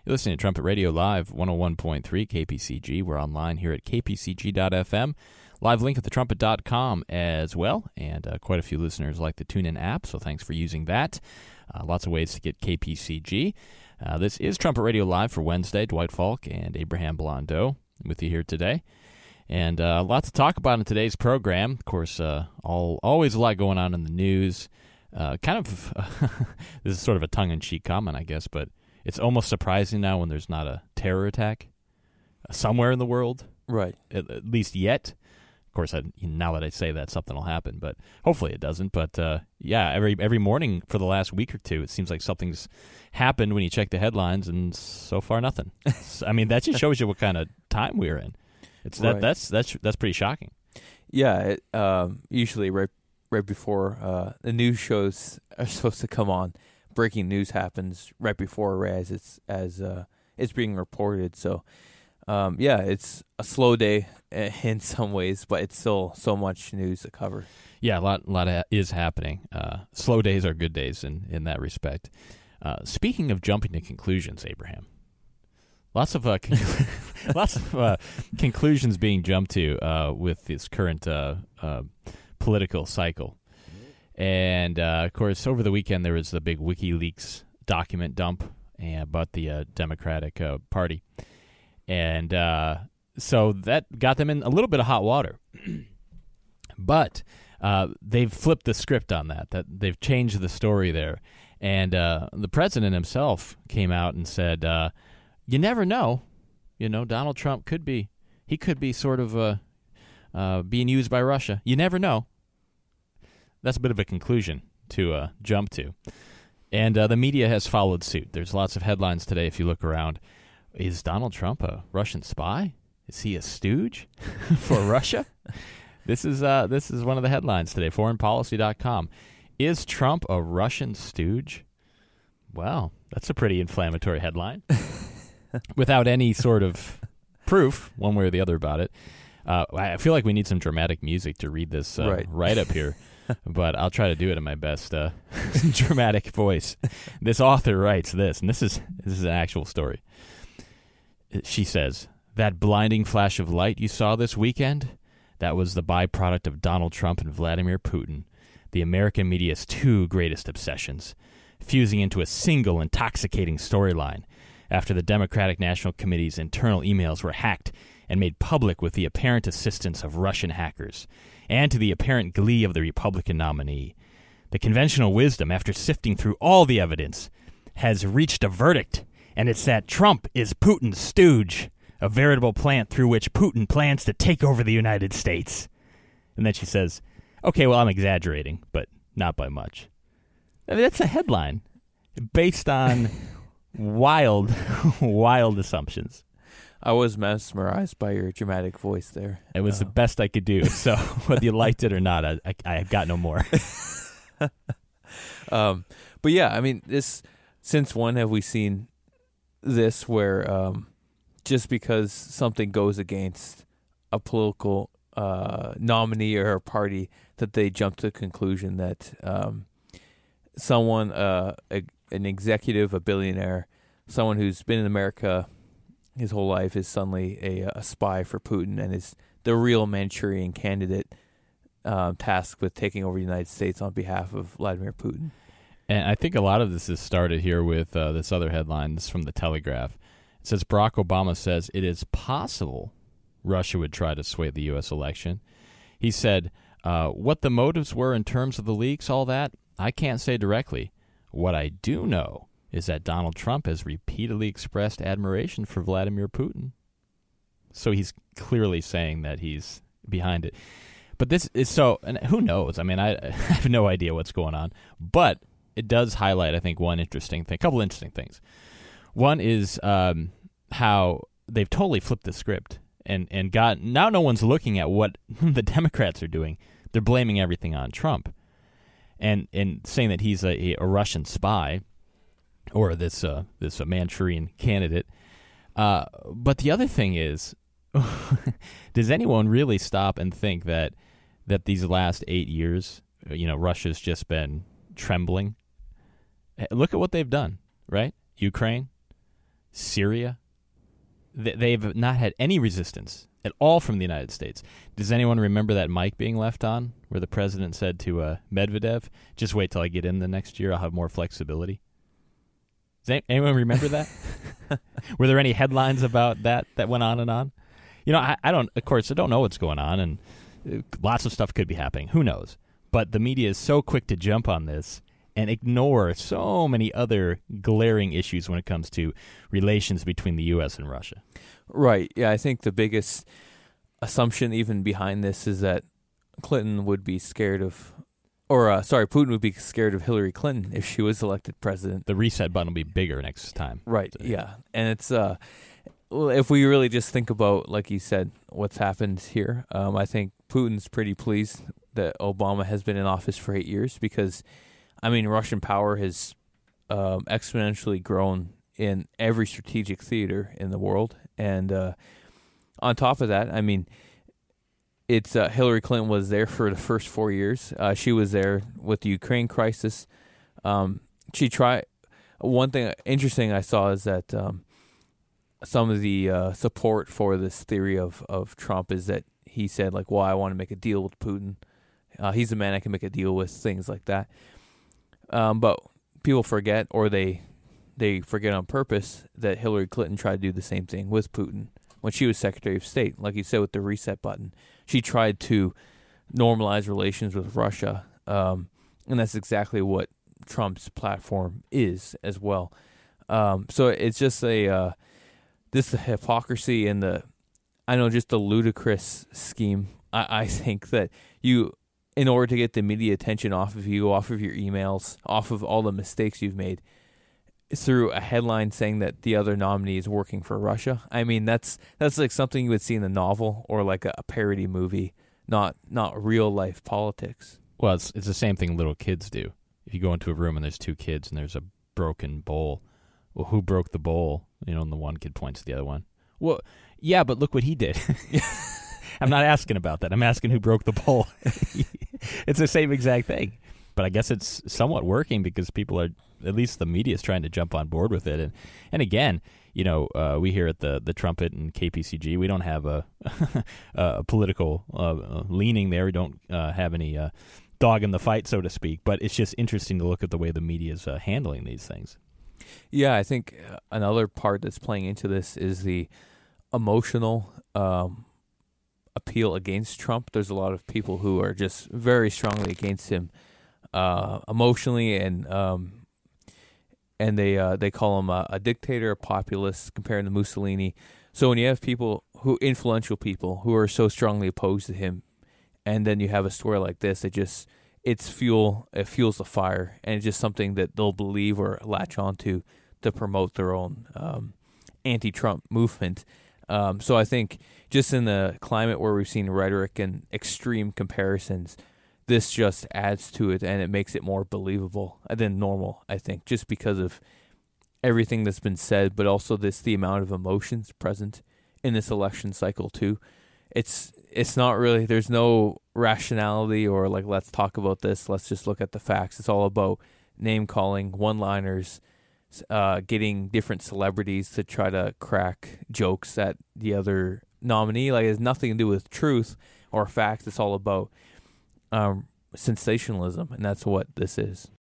You're listening to Trumpet Radio Live, 101.3 KPCG. We're online here at kpcg.fm. Live link at thetrumpet.com as well, and quite a few listeners like the TuneIn app, so thanks for using that. Lots of ways to get KPCG. This is Trumpet Radio Live for Wednesday. Dwight Falk and Abraham Blondeau with you here today. And lots to talk about in today's program. Of course, always a lot going on in the news. This is sort of a tongue-in-cheek comment, I guess, but it's almost surprising now when there's not a terror attack somewhere in the world. Right. At least yet. Of course, now that I say that, something will happen, but hopefully it doesn't. But every morning for the last week or two, it seems like something's happened when you check the headlines, and so far nothing. I mean, that just shows you what kind of time we're in. Right. That's pretty shocking. Yeah. Usually right before the news shows are supposed to come on, breaking news happens right before as it's being reported. So. It's a slow day in some ways, but it's still so much news to cover. Yeah, a lot is happening. Slow days are good days in that respect. Speaking of jumping to conclusions, Abraham, lots of conclusions being jumped to with this current political cycle. And, of course, over the weekend there was the big WikiLeaks document dump about the Democratic Party. And so that got them in a little bit of hot water. But they've flipped the script on that they've changed the story there. And the president himself came out and said, you never know. You know, Donald Trump could be sort of being used by Russia. You never know. That's a bit of a conclusion to jump to. And the media has followed suit. There's lots of headlines today if you look around. Is Donald Trump a Russian spy? Is he a stooge for Russia? This is one of the headlines today, foreignpolicy.com. Is Trump a Russian stooge? Well, that's a pretty inflammatory headline. Without any sort of proof, one way or the other, about it. I feel like we need some dramatic music to read this right up here. But I'll try to do it in my best dramatic voice. This author writes this, and this is an actual story. She says, that blinding flash of light you saw this weekend, that was the byproduct of Donald Trump and Vladimir Putin, the American media's two greatest obsessions, fusing into a single intoxicating storyline after the Democratic National Committee's internal emails were hacked and made public with the apparent assistance of Russian hackers, and to the apparent glee of the Republican nominee. The conventional wisdom, after sifting through all the evidence, has reached a verdict. And it's that Trump is Putin's stooge, a veritable plant through which Putin plans to take over the United States. And then she says, okay, well, I'm exaggerating, but not by much. I mean, that's a headline based on wild assumptions. I was mesmerized by your dramatic voice there. It was the best I could do, so whether you liked it or not, I've got no more. But yeah, I mean, since when have we seen this where just because something goes against a political nominee or a party that they jump to the conclusion that someone, an executive, a billionaire, someone who's been in America his whole life is suddenly a spy for Putin and is the real Manchurian candidate tasked with taking over the United States on behalf of Vladimir Putin. And I think a lot of this has started here with this other headline. This is from The Telegraph. It says, Barack Obama says it is possible Russia would try to sway the U.S. election. He said, what the motives were in terms of the leaks, all that, I can't say directly. What I do know is that Donald Trump has repeatedly expressed admiration for Vladimir Putin. So he's clearly saying that he's behind it. But this is so, and who knows? I mean, I have no idea what's going on. But it does highlight, I think, a couple interesting things. One is how they've totally flipped the script and now no one's looking at what the Democrats are doing. They're blaming everything on Trump and saying that he's a Russian spy or this Manchurian candidate. But the other thing is, does anyone really stop and think that these last 8 years, Russia's just been trembling? Look at what they've done, right? Ukraine, Syria. They've not had any resistance at all from the United States. Does anyone remember that mic being left on where the president said to Medvedev, just wait till I get in the next year, I'll have more flexibility? Does anyone remember that? Were there any headlines about that went on and on? You know, I don't know what's going on, and lots of stuff could be happening. Who knows? But the media is so quick to jump on this and ignore so many other glaring issues when it comes to relations between the U.S. and Russia. Right. Yeah, I think the biggest assumption even behind this is that Putin would be scared of Hillary Clinton if she was elected president. The reset button will be bigger next time. Right, yeah. And it's if we really just think about, like you said, what's happened here, I think Putin's pretty pleased that Obama has been in office for 8 years because, I mean, Russian power has exponentially grown in every strategic theater in the world. And on top of that, I mean, it's Hillary Clinton was there for the first 4 years. She was there with the Ukraine crisis. She tried. One thing interesting I saw is that some of the support for this theory of Trump is that he said, like, well, I want to make a deal with Putin. He's a man I can make a deal with, things like that. But people forget, or they forget on purpose, that Hillary Clinton tried to do the same thing with Putin when she was Secretary of State. Like you said, with the reset button, she tried to normalize relations with Russia, and that's exactly what Trump's platform is as well. So it's just the hypocrisy and just the ludicrous scheme. I think that in order to get the media attention off of you, off of your emails, off of all the mistakes you've made, through a headline saying that the other nominee is working for Russia. I mean, that's like something you would see in a novel or like a parody movie, not real life politics. Well, it's the same thing little kids do. If you go into a room and there's two kids and there's a broken bowl, well, who broke the bowl? You know, and the one kid points to the other one. Well, yeah, but look what he did. I'm not asking about that. I'm asking who broke the bowl. It's the same exact thing. But I guess it's somewhat working because people are, at least the media is trying to jump on board with it. And again, you know, we here at the Trumpet and KPCG, we don't have a political leaning there. We don't have any dog in the fight, so to speak. But it's just interesting to look at the way the media is handling these things. Yeah, I think another part that's playing into this is the emotional appeal against Trump. There's a lot of people who are just very strongly against him emotionally, and they call him a dictator, a populist, comparing to Mussolini. So when you have influential people who are so strongly opposed to him, and then you have a story like this, it fuels the fire, and it's just something that they'll believe or latch onto to promote their own anti-Trump movement. So I think just in the climate where we've seen rhetoric and extreme comparisons, this just adds to it, and it makes it more believable than normal, I think, just because of everything that's been said, but also the amount of emotions present in this election cycle too. It's not really, there's no rationality or like, let's talk about this, let's just look at the facts. It's all about name-calling, one-liners, getting different celebrities to try to crack jokes at the other nominee. Like, it has nothing to do with truth or facts. It's all about sensationalism, and that's what this is.